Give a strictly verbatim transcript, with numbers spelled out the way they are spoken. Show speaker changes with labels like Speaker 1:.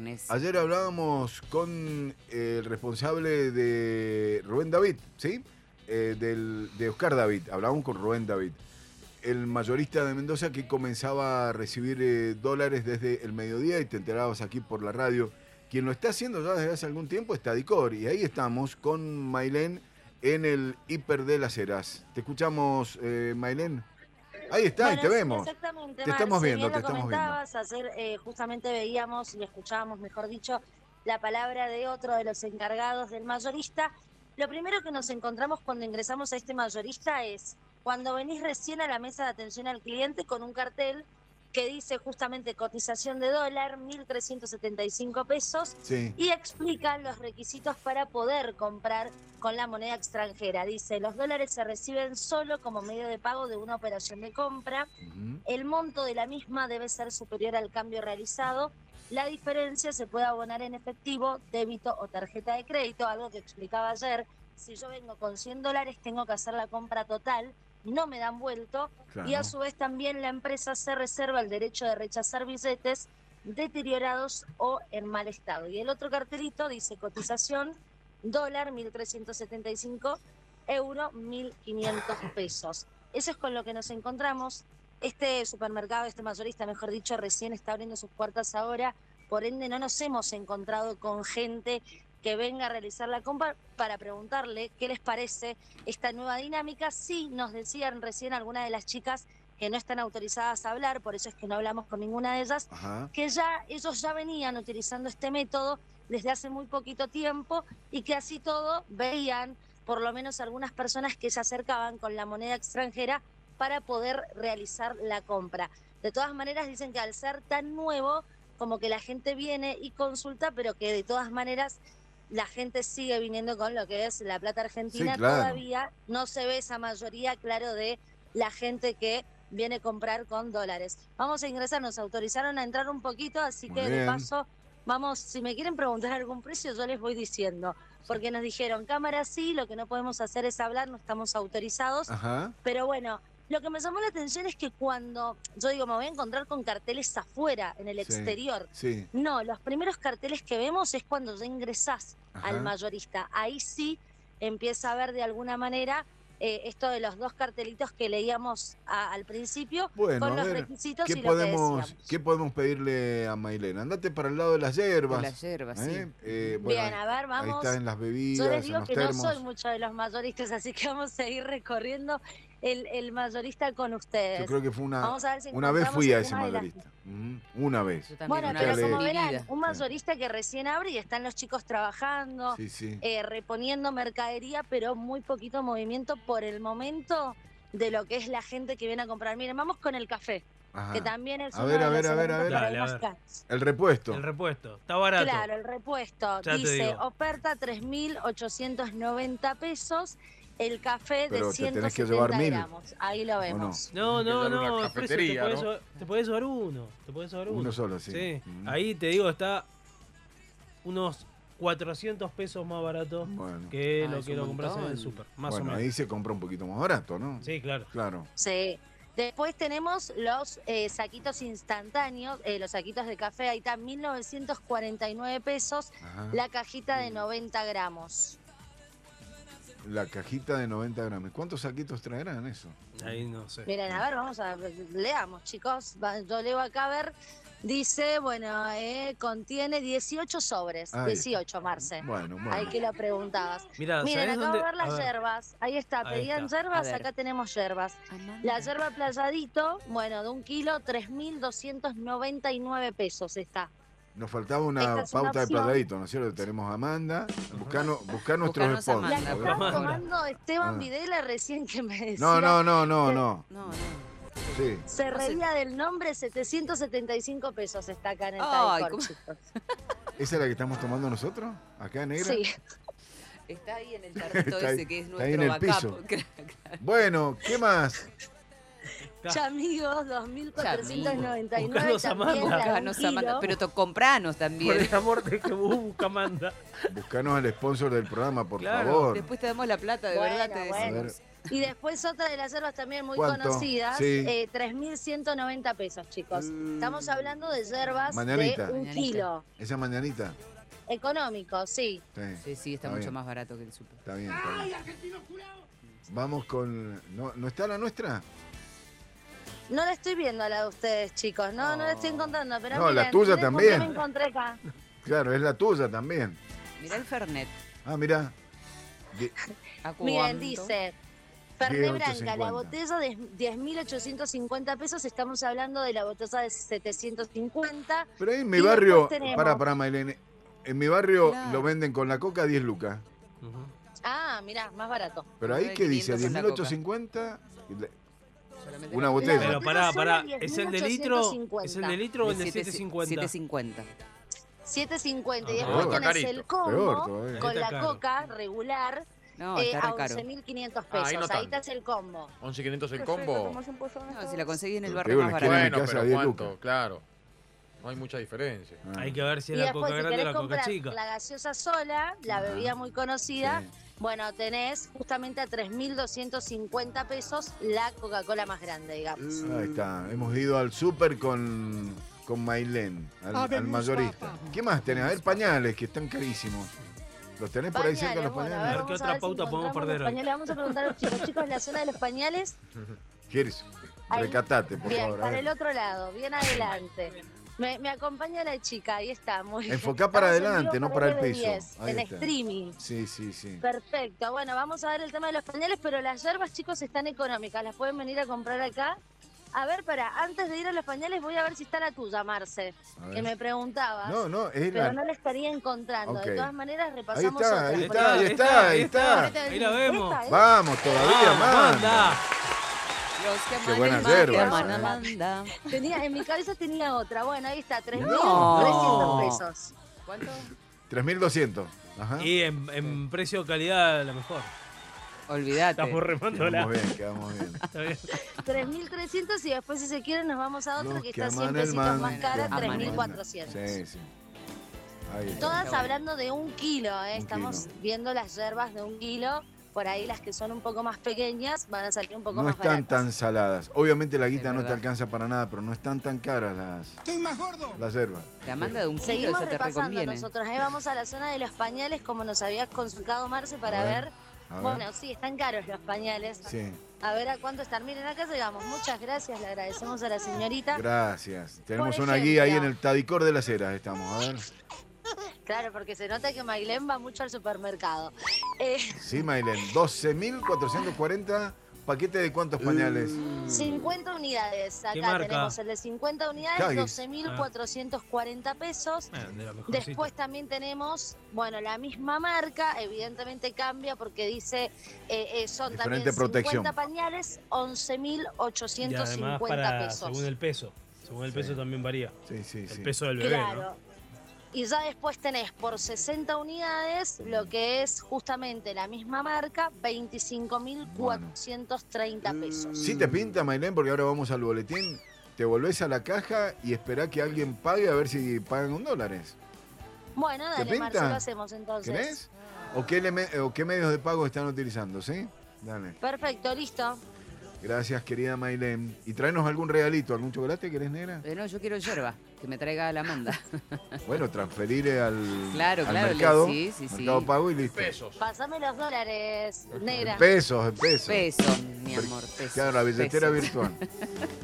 Speaker 1: viernes.
Speaker 2: Ayer hablábamos con el responsable de Rubén David, ¿sí? Eh, del, de Oscar David, hablábamos con Rubén David, el mayorista de Mendoza que comenzaba a recibir eh, dólares desde el mediodía y te enterabas aquí por la radio. Quien lo está haciendo ya desde hace algún tiempo es Tadicor y ahí estamos con Mailén en el Hiper de las Heras. Te escuchamos, eh, Mailén. Ahí está,
Speaker 3: bueno,
Speaker 2: y te vemos.
Speaker 3: Exactamente,
Speaker 2: te estamos
Speaker 3: Marce,
Speaker 2: viendo,
Speaker 3: bien
Speaker 2: te
Speaker 3: lo
Speaker 2: estamos viendo.
Speaker 3: comentabas, ayer eh, justamente veíamos y escuchábamos, mejor dicho, la palabra de otro de los encargados del mayorista. Lo primero que nos encontramos cuando ingresamos a este mayorista es cuando venís recién a la mesa de atención al cliente con un cartel que dice justamente cotización de dólar, mil trescientos setenta y cinco pesos,
Speaker 2: Sí.
Speaker 3: y explican los requisitos para poder comprar con la moneda extranjera. Dice, los dólares se reciben solo como medio de pago de una operación de compra.
Speaker 2: Uh-huh.
Speaker 3: El monto de la misma debe ser superior al cambio realizado. La diferencia se puede abonar en efectivo, débito o tarjeta de crédito, algo que explicaba ayer. Si yo vengo con cien dólares, tengo que hacer la compra total, no me dan vuelto.
Speaker 2: Claro.
Speaker 3: Y a su vez también la empresa se reserva el derecho de rechazar billetes deteriorados o en mal estado. Y el otro cartelito dice cotización, dólar, mil trescientos setenta y cinco, euro, mil quinientos pesos. Eso es con lo que nos encontramos. Este supermercado, este mayorista, mejor dicho, recién está abriendo sus puertas ahora, por ende no nos hemos encontrado con gente que venga a realizar la compra para preguntarle qué les parece esta nueva dinámica. Sí, nos decían recién algunas de las chicas que no están autorizadas a hablar, por eso es que no hablamos con ninguna de ellas,
Speaker 2: Ajá.
Speaker 3: que ya ellos ya venían utilizando este método desde hace muy poquito tiempo y que así todo veían por lo menos algunas personas que se acercaban con la moneda extranjera para poder realizar la compra. De todas maneras dicen que al ser tan nuevo, como que la gente viene y consulta, pero que de todas maneras la gente sigue viniendo con lo que es la plata argentina.
Speaker 2: Sí, claro.
Speaker 3: Todavía no se ve esa mayoría, claro, de la gente que viene a comprar con dólares. Vamos a ingresar, nos autorizaron a entrar un poquito, así
Speaker 2: Muy
Speaker 3: que
Speaker 2: bien.
Speaker 3: de paso, vamos, si me quieren preguntar algún precio, yo les voy diciendo. Porque nos dijeron, cámara sí, lo que no podemos hacer es hablar, no estamos autorizados.
Speaker 2: Ajá.
Speaker 3: Pero bueno, lo que me llamó la atención es que cuando, yo digo, me voy a encontrar con carteles afuera, en el
Speaker 2: Sí,
Speaker 3: exterior.
Speaker 2: sí.
Speaker 3: No, los primeros carteles que vemos es cuando ya ingresás
Speaker 2: Ajá.
Speaker 3: al mayorista. Ahí sí empieza a ver de alguna manera eh, esto de los dos cartelitos que leíamos a, al principio,
Speaker 2: Bueno,
Speaker 3: con
Speaker 2: a
Speaker 3: los
Speaker 2: ver,
Speaker 3: requisitos
Speaker 2: ¿qué
Speaker 3: y lo que
Speaker 2: podemos,
Speaker 3: decíamos.
Speaker 2: ¿qué podemos pedirle a Mailén? Andate para el lado de las hierbas.
Speaker 1: De las hierbas,
Speaker 2: ¿eh?
Speaker 1: sí.
Speaker 2: Eh, bueno,
Speaker 3: Bien, a ver,
Speaker 2: ahí
Speaker 3: vamos.
Speaker 2: está en las bebidas,
Speaker 3: Yo les
Speaker 2: en
Speaker 3: digo
Speaker 2: los
Speaker 3: que
Speaker 2: termos.
Speaker 3: no soy mucho de los mayoristas, así que vamos a ir recorriendo el, el mayorista con ustedes.
Speaker 2: Yo creo que fue una,
Speaker 3: Vamos a ver si
Speaker 2: una vez
Speaker 3: encontramos
Speaker 2: fui a ese
Speaker 3: alguna de las-
Speaker 2: mayorista. Ujú, una vez.
Speaker 1: Yo también
Speaker 3: Bueno,
Speaker 1: una
Speaker 3: pero
Speaker 1: vez en
Speaker 3: como
Speaker 1: mi
Speaker 3: verán,
Speaker 1: vida.
Speaker 3: un mayorista que recién abre y están los chicos trabajando,
Speaker 2: Sí, sí.
Speaker 3: eh, reponiendo mercadería, pero muy poquito movimiento por el momento de lo que es la gente que viene a comprar. Miren, vamos con el café,
Speaker 2: Ajá.
Speaker 3: que también es
Speaker 2: A
Speaker 3: uno
Speaker 2: ver,
Speaker 3: de
Speaker 2: a ver,
Speaker 3: los
Speaker 2: a ver, a
Speaker 3: elementos
Speaker 2: ver.
Speaker 3: para
Speaker 4: Dale,
Speaker 3: ir
Speaker 4: a
Speaker 3: más
Speaker 4: ver.
Speaker 3: caros.
Speaker 2: El repuesto.
Speaker 4: El repuesto. Está barato.
Speaker 3: Claro, el repuesto.
Speaker 4: Ya te
Speaker 3: Dice,
Speaker 4: digo.
Speaker 3: oferta tres mil ochocientos noventa pesos, el café
Speaker 2: Pero
Speaker 3: de
Speaker 2: te
Speaker 3: ciento
Speaker 2: tenés que
Speaker 3: setenta
Speaker 2: llevar mil.
Speaker 3: gramos. Ahí lo vemos.
Speaker 4: No,
Speaker 5: Tenés que
Speaker 4: no,
Speaker 5: dar una
Speaker 4: no. el precio,
Speaker 5: cafetería,
Speaker 4: te, podés
Speaker 5: ¿no?
Speaker 4: llevar, te podés llevar uno. Te podés llevar uno.
Speaker 2: Uno solo, sí.
Speaker 4: Sí.
Speaker 2: Mm.
Speaker 4: Ahí te digo, está unos cuatrocientos pesos más barato
Speaker 2: Bueno,
Speaker 4: que
Speaker 1: Ah,
Speaker 4: lo
Speaker 1: es
Speaker 4: que
Speaker 1: un
Speaker 4: lo compras en el
Speaker 1: montón.
Speaker 4: súper. Más
Speaker 2: bueno
Speaker 4: o menos.
Speaker 2: ahí se compra un poquito más barato, ¿no?
Speaker 4: Sí, claro.
Speaker 2: Claro.
Speaker 3: Sí. Después tenemos los eh, saquitos instantáneos, eh, los saquitos de café, ahí está, mil novecientos cuarenta y nueve pesos,
Speaker 2: Ajá.
Speaker 3: la cajita de noventa gramos.
Speaker 2: La cajita de noventa gramos. ¿Cuántos saquitos traerán eso?
Speaker 4: Ahí no sé.
Speaker 3: Miren, a ver, vamos a leamos, chicos. Va- Yo leo acá a ver. Dice, bueno, eh, contiene dieciocho sobres.
Speaker 2: Ay.
Speaker 3: dieciocho, Marce.
Speaker 2: Bueno, bueno.
Speaker 3: Ahí que lo preguntabas.
Speaker 4: Mirá,
Speaker 3: Miren,
Speaker 4: ¿sabés
Speaker 3: acabo
Speaker 4: dónde?
Speaker 3: de ver las
Speaker 4: A ver.
Speaker 3: yerbas. Ahí está,
Speaker 4: Ahí
Speaker 3: pedían
Speaker 4: está.
Speaker 3: yerbas,
Speaker 1: A ver.
Speaker 3: acá tenemos yerbas.
Speaker 1: Amanda.
Speaker 3: La yerba playadito, bueno, de un kilo, tres mil doscientos noventa y nueve pesos está.
Speaker 2: Nos faltaba una
Speaker 3: Esta es una
Speaker 2: pauta de
Speaker 3: opción.
Speaker 2: playadito, ¿no es cierto? Tenemos a Amanda. Buscanos, buscar nuestros
Speaker 1: Buscanos a
Speaker 2: sponsors.
Speaker 3: La
Speaker 1: Amanda,
Speaker 3: que
Speaker 1: por
Speaker 3: estaba
Speaker 1: favor.
Speaker 3: tomando Esteban
Speaker 2: Ah.
Speaker 3: Videla recién que me decía.
Speaker 2: No, no, no, no,
Speaker 3: que
Speaker 2: no.
Speaker 1: No, no.
Speaker 2: Sí.
Speaker 3: Se reía del nombre, setecientos setenta y cinco pesos está acá en el
Speaker 1: Ay,
Speaker 3: Tadicor,
Speaker 1: ¿cómo?
Speaker 3: chicos.
Speaker 2: ¿Esa es la que estamos tomando nosotros? ¿Acá, negra?
Speaker 3: Sí.
Speaker 1: Está ahí en el tarrito
Speaker 2: Está ahí-
Speaker 1: ese que es
Speaker 2: está ahí
Speaker 1: nuestro
Speaker 2: en el piso.
Speaker 1: backup. Claro.
Speaker 2: Bueno, ¿qué más?
Speaker 3: Chamigos, dos mil cuatrocientos noventa y nueve.
Speaker 4: Buscanos a
Speaker 3: También
Speaker 4: Amanda.
Speaker 3: la de un
Speaker 1: Buscanos, Amanda.
Speaker 3: kilo.
Speaker 1: Pero to- compranos
Speaker 4: Por
Speaker 1: también.
Speaker 4: el amor de que vos busca Amanda.
Speaker 2: Buscanos al sponsor del programa, por
Speaker 4: Claro.
Speaker 2: favor.
Speaker 1: Después te damos la plata, de
Speaker 3: Bueno,
Speaker 1: verdad te
Speaker 2: A
Speaker 3: bueno.
Speaker 2: ver,
Speaker 1: decimos.
Speaker 3: Y después otra de las yerbas también muy
Speaker 2: ¿Cuánto?
Speaker 3: conocidas,
Speaker 2: Sí.
Speaker 3: eh, tres mil ciento noventa pesos, chicos. Estamos hablando de yerbas
Speaker 2: Mañanita.
Speaker 3: de un
Speaker 1: Mañanita.
Speaker 3: kilo.
Speaker 2: Esa mañanita.
Speaker 3: Económico, sí.
Speaker 2: Sí,
Speaker 1: Sí, sí, está,
Speaker 2: Está
Speaker 1: mucho
Speaker 2: bien.
Speaker 1: más barato que el súper.
Speaker 2: está bien. Está bien. Vamos con... ¿No, ¿No está la nuestra?
Speaker 3: No la estoy viendo a la de ustedes, chicos. No, no la estoy encontrando. Pero
Speaker 2: No, la
Speaker 3: miren,
Speaker 2: tuya
Speaker 3: miren con
Speaker 2: también.
Speaker 3: qué me encontré acá.
Speaker 2: Claro, es la tuya también.
Speaker 1: Mirá el Fernet.
Speaker 2: Ah, mira. Die-
Speaker 1: ¿A
Speaker 3: Miren,
Speaker 1: cuánto?
Speaker 3: dice,
Speaker 2: diez
Speaker 3: Fernet
Speaker 2: mil
Speaker 3: Branca,
Speaker 2: ochocientos
Speaker 3: la
Speaker 2: cincuenta.
Speaker 3: botella de diez mil ochocientos cincuenta pesos. Estamos hablando de la botella de setecientos cincuenta.
Speaker 2: Pero ahí en mi
Speaker 3: Y
Speaker 2: barrio...
Speaker 3: después tenemos-
Speaker 2: Para, para, Maylene. En mi barrio
Speaker 1: Claro.
Speaker 2: lo venden con la coca diez lucas.
Speaker 4: Ujú.
Speaker 3: Ah, mirá, más barato.
Speaker 2: Pero ahí, ¿qué dice?
Speaker 1: quinientos con la
Speaker 2: diez mil ochocientos cincuenta.
Speaker 1: Solamente
Speaker 2: Una
Speaker 1: la-
Speaker 2: botella.
Speaker 3: La
Speaker 4: Pero pará,
Speaker 3: botella
Speaker 4: pará.
Speaker 3: sola,
Speaker 4: ¿Es el de litro? ¿Es el de litro o el de
Speaker 1: siete-
Speaker 4: siete cincuenta?
Speaker 1: siete cincuenta.
Speaker 3: siete cincuenta. Y
Speaker 4: Ah,
Speaker 3: después
Speaker 2: peor.
Speaker 3: tenés
Speaker 5: Está
Speaker 3: el
Speaker 5: carito.
Speaker 3: combo
Speaker 2: Peor todavía.
Speaker 3: con
Speaker 4: Está
Speaker 3: la
Speaker 4: caro.
Speaker 3: coca regular
Speaker 1: No,
Speaker 3: eh,
Speaker 1: está
Speaker 3: a
Speaker 1: re caro.
Speaker 3: once mil quinientos
Speaker 5: Ah, ahí
Speaker 3: pesos.
Speaker 5: no
Speaker 3: Ahí
Speaker 5: tanto.
Speaker 3: está el combo.
Speaker 5: once quinientos el combo.
Speaker 1: No, si la conseguí en el
Speaker 2: Pero
Speaker 1: barrio
Speaker 2: pego
Speaker 1: más
Speaker 2: en la esquina de mi
Speaker 1: barato.
Speaker 5: Bueno,
Speaker 2: casa,
Speaker 5: pero
Speaker 2: diez
Speaker 5: ¿cuánto?
Speaker 2: lucas.
Speaker 5: Claro. No hay mucha diferencia.
Speaker 2: Ah.
Speaker 4: Hay que ver si
Speaker 3: Y
Speaker 4: es la
Speaker 3: después,
Speaker 4: coca
Speaker 3: si
Speaker 4: grande o
Speaker 3: querés
Speaker 4: la coca
Speaker 3: comprar
Speaker 4: chica.
Speaker 3: la gaseosa sola, la
Speaker 2: Ah,
Speaker 3: bebida muy conocida,
Speaker 2: Sí.
Speaker 3: bueno, tenés justamente a tres mil doscientos cincuenta pesos la Coca-Cola más grande, digamos.
Speaker 2: Ahí está. Hemos ido al súper con, con Mailén, al, al mayorista. ¿Qué más tenés? A ver, pañales, que están carísimos. ¿Los tenés por ahí cerca
Speaker 3: Pañales,
Speaker 2: los
Speaker 3: bueno,
Speaker 2: pañales?
Speaker 3: a ver,
Speaker 4: A ver qué
Speaker 3: vamos
Speaker 4: otra
Speaker 3: ver si
Speaker 4: pauta podemos
Speaker 3: encontramos
Speaker 4: perder
Speaker 3: los
Speaker 4: hoy.
Speaker 3: pañales. Vamos a preguntar a los chicos, chicos, la zona de los pañales.
Speaker 2: ¿Quieres?
Speaker 3: Ahí.
Speaker 2: Recatate, por
Speaker 3: Bien,
Speaker 2: favor. a
Speaker 3: para
Speaker 2: ver.
Speaker 3: el otro lado, bien adelante. Me, me acompaña la chica, ahí está, muy bien.
Speaker 2: Enfocá para
Speaker 3: Estamos en
Speaker 2: adelante,
Speaker 3: vivo
Speaker 2: no
Speaker 3: por
Speaker 2: para el
Speaker 3: L B
Speaker 2: piso.
Speaker 3: diez,
Speaker 2: Ahí
Speaker 3: en
Speaker 2: está.
Speaker 3: streaming.
Speaker 2: Sí, sí, sí.
Speaker 3: Perfecto, bueno, vamos a ver el tema de los pañales, pero las yerbas, chicos, están económicas, las pueden venir a comprar acá. A ver, para, antes de ir a los pañales voy a ver si está la tuya, Marce,
Speaker 2: A ver.
Speaker 3: que me preguntabas.
Speaker 2: No, no, es
Speaker 3: Pero
Speaker 2: la...
Speaker 3: no la estaría encontrando.
Speaker 2: Ok.
Speaker 3: De todas maneras,
Speaker 2: Ahí
Speaker 3: repasamos
Speaker 2: está,
Speaker 3: otras.
Speaker 2: ahí
Speaker 3: por
Speaker 2: está, ahí
Speaker 3: ejemplo.
Speaker 2: está, ahí está.
Speaker 4: Ahí la vemos.
Speaker 3: Esta, ¿eh?
Speaker 2: Vamos, todavía,
Speaker 4: Ah,
Speaker 2: más.
Speaker 4: manda.
Speaker 1: Los que
Speaker 2: Qué
Speaker 1: aman
Speaker 2: buena
Speaker 1: el mar,
Speaker 2: yerba
Speaker 1: que
Speaker 2: esa,
Speaker 1: aman
Speaker 2: ¿eh?
Speaker 1: Amanda.
Speaker 3: Tenía, en mi cabeza tenía otra. Bueno, ahí está, tres mil
Speaker 1: No.
Speaker 3: trescientos pesos.
Speaker 1: ¿Cuánto?
Speaker 2: tres mil doscientos. Ajá.
Speaker 4: Y en, en precio calidad la mejor.
Speaker 1: Olvídate.
Speaker 4: Estamos remándola.
Speaker 2: Quedamos bien, quedamos bien.
Speaker 4: Está bien.
Speaker 3: tres mil trescientos y después, si se quieren, nos vamos a otra
Speaker 2: Los
Speaker 3: que
Speaker 2: que
Speaker 3: está cien
Speaker 2: aman el
Speaker 3: pesitos
Speaker 2: man,
Speaker 3: más cara,
Speaker 1: aman
Speaker 3: tres
Speaker 1: el
Speaker 3: mil
Speaker 1: man.
Speaker 3: cuatrocientos.
Speaker 2: Sí, sí. Ahí está.
Speaker 3: Todas
Speaker 1: Está bueno.
Speaker 3: hablando de un kilo, ¿eh?
Speaker 2: Un
Speaker 3: Estamos
Speaker 2: kilo.
Speaker 3: viendo las yerbas de un kilo. Por ahí las que son un poco más pequeñas van a salir un poco
Speaker 2: No
Speaker 3: más
Speaker 2: están
Speaker 3: baratas.
Speaker 2: tan saladas. Obviamente la guita
Speaker 1: Es
Speaker 2: no te
Speaker 1: verdad.
Speaker 2: alcanza para nada, pero no están tan caras las, las yerbas.
Speaker 1: La Amanda de un kilo,
Speaker 3: Seguimos
Speaker 1: esa te
Speaker 3: repasando
Speaker 1: reconviene.
Speaker 3: nosotros. Ahí vamos a la zona de los pañales, como nos había consultado Marce para
Speaker 2: A ver,
Speaker 3: ver.
Speaker 2: A ver.
Speaker 3: Bueno, sí, están caros los pañales.
Speaker 2: Sí,
Speaker 3: A ver a cuánto están. Miren, acá llegamos. Muchas gracias, le agradecemos a la señorita.
Speaker 2: gracias. Tenemos
Speaker 3: Por
Speaker 2: una guía ahí en
Speaker 3: ejemplo.
Speaker 2: el Tadicor de las Heras, estamos. A ver.
Speaker 3: Claro, porque se nota que Mailén va mucho al supermercado. Eh,
Speaker 2: Sí, Maylén. doce mil cuatrocientos cuarenta. ¿Paquete de cuántos pañales?
Speaker 3: cincuenta unidades.
Speaker 4: ¿Qué
Speaker 3: Acá
Speaker 4: marca?
Speaker 3: tenemos el de cincuenta unidades,
Speaker 2: Huggies.
Speaker 3: doce mil cuatrocientos cuarenta pesos.
Speaker 4: Bueno, de la mejorcita.
Speaker 3: Después también tenemos, bueno, la misma marca, evidentemente cambia porque dice, eh, eh, son
Speaker 2: Diferente
Speaker 3: también
Speaker 2: protección.
Speaker 3: cincuenta pañales, once mil
Speaker 4: Y
Speaker 3: ochocientos
Speaker 4: además
Speaker 3: cincuenta
Speaker 4: para,
Speaker 3: pesos.
Speaker 4: según el peso. Según el peso
Speaker 2: Sí.
Speaker 4: también varía.
Speaker 2: Sí, sí,
Speaker 4: El
Speaker 2: sí.
Speaker 4: peso del bebé,
Speaker 3: Claro.
Speaker 4: ¿no?
Speaker 3: Y ya después tenés por sesenta unidades lo que es justamente la misma marca, veinticinco mil cuatrocientos treinta pesos.
Speaker 2: Si te pinta, Maylén, porque ahora vamos al boletín, te volvés a la caja y esperá que alguien pague a ver si pagan con dólares.
Speaker 3: Bueno,
Speaker 2: ¿Te
Speaker 3: dale,
Speaker 2: pinta?
Speaker 3: Marcelo, hacemos entonces.
Speaker 2: ¿Querés? ¿O qué, eleme- o qué medios de pago están utilizando? ¿Sí? Dale.
Speaker 3: Perfecto, listo.
Speaker 2: Gracias, querida Maylén. Y tráenos algún regalito, algún chocolate, ¿querés, negra?
Speaker 1: Eh, no, yo quiero yerba, que me traiga la Amanda.
Speaker 2: Bueno, transferirle al,
Speaker 1: Claro,
Speaker 2: al
Speaker 1: claro, le-
Speaker 2: mercado,
Speaker 1: sí, sí, sí.
Speaker 2: mercado pago y listo.
Speaker 5: Pesos.
Speaker 3: Pásame los dólares, negra.
Speaker 2: En pesos, en pesos.
Speaker 1: Peso, mi amor, peso.
Speaker 2: Claro, la billetera
Speaker 1: peso.
Speaker 2: virtual.